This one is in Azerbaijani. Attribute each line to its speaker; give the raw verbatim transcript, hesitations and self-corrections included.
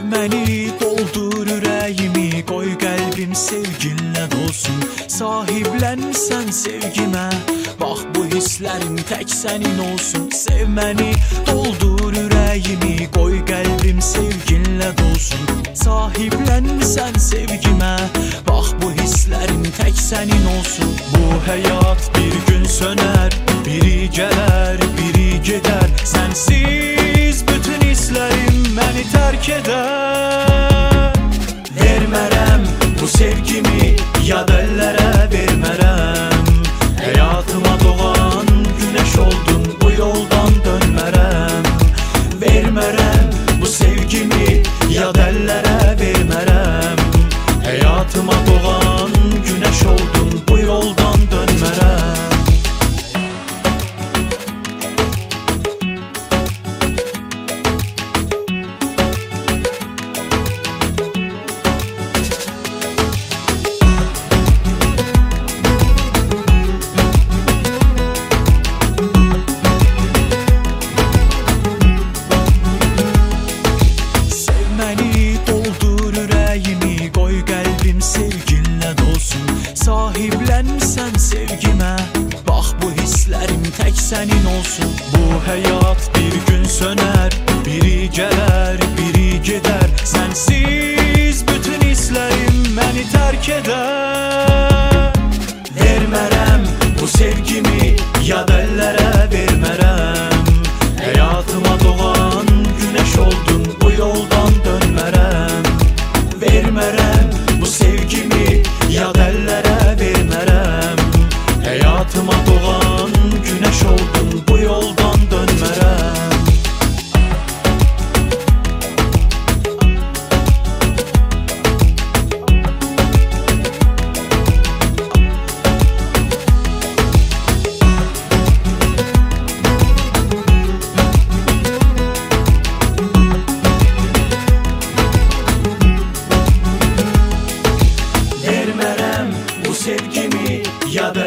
Speaker 1: Məni doldur ürəyimi, qoy qəlbim sevginlə dolsun. Sahiblənsən sevgimə, bax bu hisslərim tək sənin olsun. Sev məni, doldur ürəyimi, qoy qəlbim sevginlə dolsun. Sahiblənsən sevgimə, bax bu hisslərim tək sənin olsun. Bu həyat bir gün sönər, biri gələr, biri gedər. Sənsiz bütün hisslərim məni tərk edər. Vermərəm bu sevgimi, yad əllərə vermərəm. Həyatıma doğan günəş oldun, bu yoldan dönmərəm. Vermərəm bu sevgimi, yad əllərə vermərəm. Həyatıma doğan günəş oldun, bu yoldan dönmərəm. Sahiblənsən sevgimə, bax bu hisslərim tək sənin olsun. Bu həyat bir gün sönər, biri gələr, biri gedər. Sənsiz bütün hisslərim məni tərk edər. Vermərəm bu sevgimi, yad əllərə vermərəm. Həyatıma doğan günəş oldun, bu yoldan dönmərəm. Vermərəm bu sevgimi, yad əllərə vermərəm. Həyatıma doğan günəş oldun, bu yoldan dönmərəm. Vermərəm bu sevgimi, yad